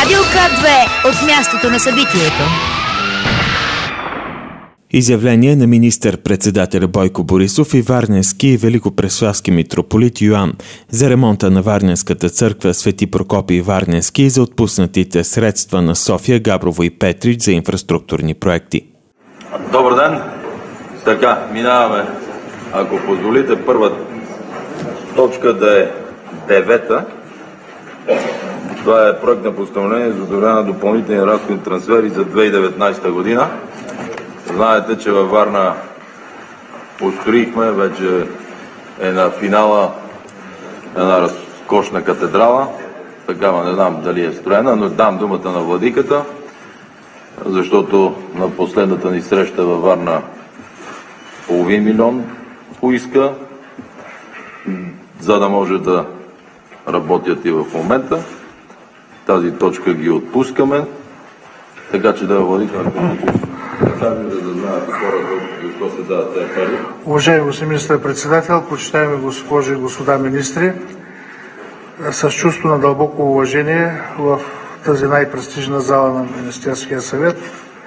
Радио К2 от мястото на събитието. Изявление на министър-председателя Бойко Борисов и варненски и великопреславски митрополит Йоан за ремонта на Варненската църква Свети Прокопий Варненски и за отпуснатите средства на София, Габрово и Петрич за инфраструктурни проекти. Добър ден! Така, минаваме, ако позволите, първа точка да е 9-та. Това е проект на постановление за одобряване на допълнителни разходни трансфери за 2019 година. Знаете, че във Варна построихме, вече е на финала една разкошна катедрала. Такава не знам дали е строена, но дам думата на владиката, защото на последната ни среща във Варна половин милион поиска, за да може да работят и в момента. Тази точка ги отпускаме, така че да владика да знаят хората защо се дават тези пари. Уважаеми господин министър-председател, почитаеми госпожи и господа министри, с чувство на дълбоко уважение в тази най-престижна зала на Министерския съвет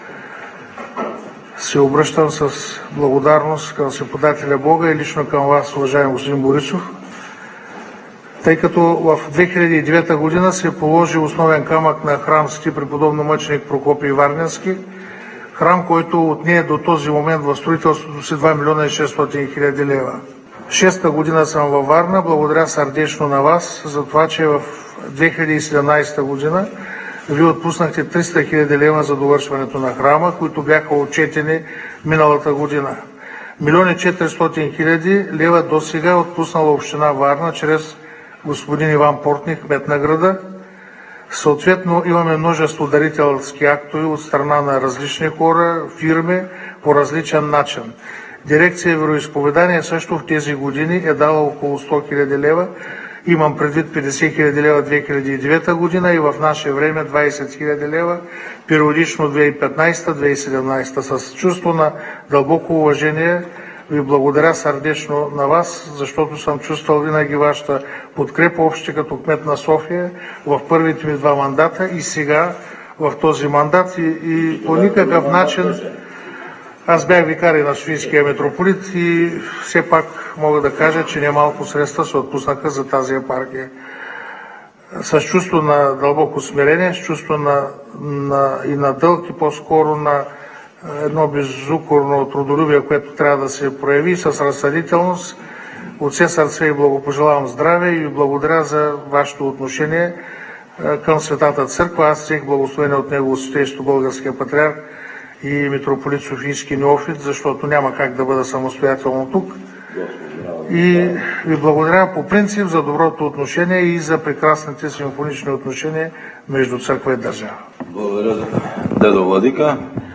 се обръщам с благодарност към Всеподателя Бога и лично към вас, уважаеми господин Борисов, тъй като в 2009 година се положи основен камък на храм Свети преподобно мъченик Прокопий Варненски, храм, който отне до този момент в строителството си 2 милиона и 600 хиляди лева. 6-та година съм във Варна, благодаря сърдечно на вас за това, че в 2017 година ви отпуснахте 300 хиляди лева за довършването на храма, които бяха отчетени миналата година. 1 400 хиляди лева до сега отпуснала община Варна чрез господин Иван Портник, кмет на града. Съответно имаме множество дарителски актове от страна на различни хора, фирми по различен начин. Дирекция вероизповедание също в тези години е дала около 100 хиляди лева. Имам предвид 50 хиляди лева 2009 година и в наше време 20 хиляди лева, периодично 2015-2017. С чувство на дълбоко уважение ви благодаря сърдечно на вас, защото съм чувствал винаги вашата подкрепа, общи като кмет на София, в първите ми 2 мандата и сега в този мандат и по никакъв начин аз бях викарий на Софийския митрополит и все пак мога да кажа, че немалко средства се отпуснаха за тази епархия. С чувство на дълбоко смирение, с чувство и на дълг и по-скоро на едно безукорно трудолюбие, което трябва да се прояви с разсъдителност. От все сърце и благопожелавам здраве и ви благодаря за вашето отношение към Светата Църква. Аз взех благословение от Негово Святейшество Българския патриарх и митрополит Софийски неофит, защото няма как да бъда самостоятелно тук. И ви благодаря по принцип за доброто отношение и за прекрасните симфонични отношения между църква и държава. Благодаря, дедо владика.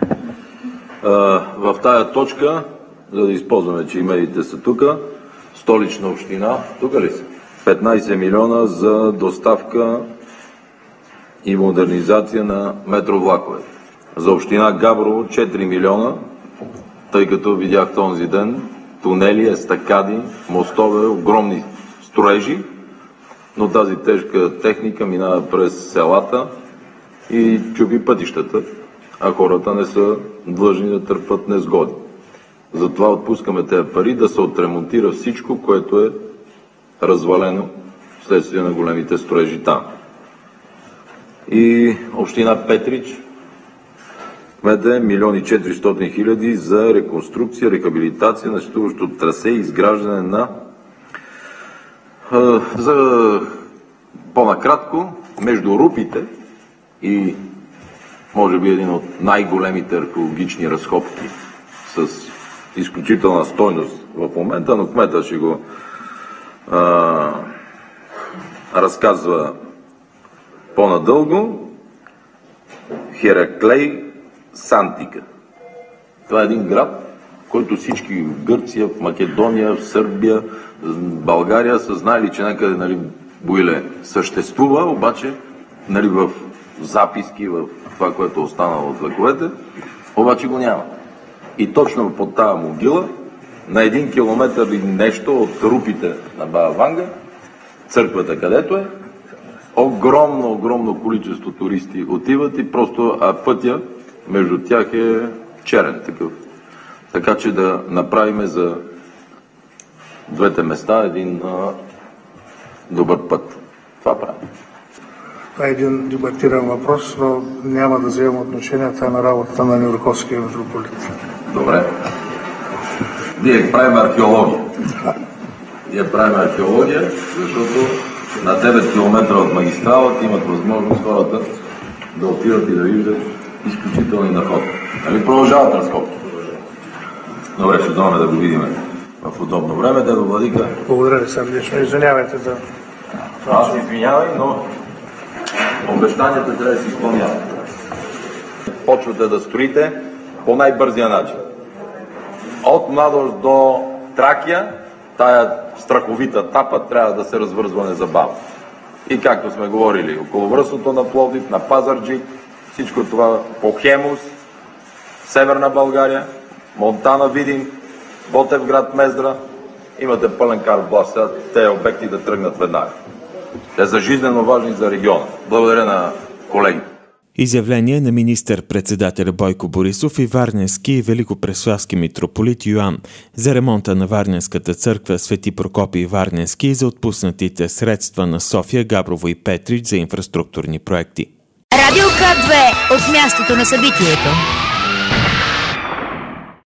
В тая точка, за да използваме, че и медиите са тук, Столична община, тук ли са? 15 милиона за доставка и модернизация на метровлакове. За община Габрово 4 милиона, тъй като видях този ден тунели, естакади, мостове, огромни строежи, но тази тежка техника минава през селата и чупи пътищата, а хората не са длъжни да търпят незгоди. Затова отпускаме тези пари да се отремонтира всичко, което е развалено вследствие на големите строежи там. И община Петрич, кмет е 1 400 хиляди за реконструкция, рехабилитация на съществуващото трасе и изграждане на за по-накратко между Рупите и може би един от най-големите археологични разкопки с изключителна стойност в момента, но кмета ще го разказва по-надълго. Хераклей Сантика. Това е един град, който всички в Гърция, в Македония, в Сърбия, в България са знаели, че някъде Буиле съществува, обаче в записки, в това, което е останало от вековете, обаче го няма. И точно под тази могила, на 1 километър и нещо от Рупите на Баба Ванга, църквата където е, огромно количество туристи отиват и просто пътя между тях е черен такъв. Така че да направим за двете места един добър път. Това правим. Това е един дебатиран въпрос, но няма да вземем отношение. Това е на работата на Нюрнбергския митрополит. Добре. Ние правим археология. Защото на 9 км от магистралата имат възможност хората да отидат и да виждат изключителни находки. Нали продължават разходки? Добре, ще дойдем да го видим в удобно време. Дедо Владика. Благодаря ви сърдечно. Извинявайте за... Аз извинявай, но обещанията трябва да се изпълняват. Почвате да строите по най-бързия начин. От Младост до Тракия, тая страховита тапа трябва да се развързва незабавно. И както сме говорили, околовръстното на Пловдив, на Пазарджик, всичко това по Хемус, Северна България, Монтана, Видин, Ботевград, Мездра, имате пълен карт-бланш сега тези обекти да тръгнат веднага. Те са жизнено важни за региона. Благодаря на колегите. Изявление на министър-председателя Бойко Борисов и Варненски и великопреславски митрополит Йоан за ремонта на Варненската църква Свети Прокопий Варненски и за отпуснатите средства на София, Габрово и Петрич за инфраструктурни проекти. Радио К2 от мястото на събитието.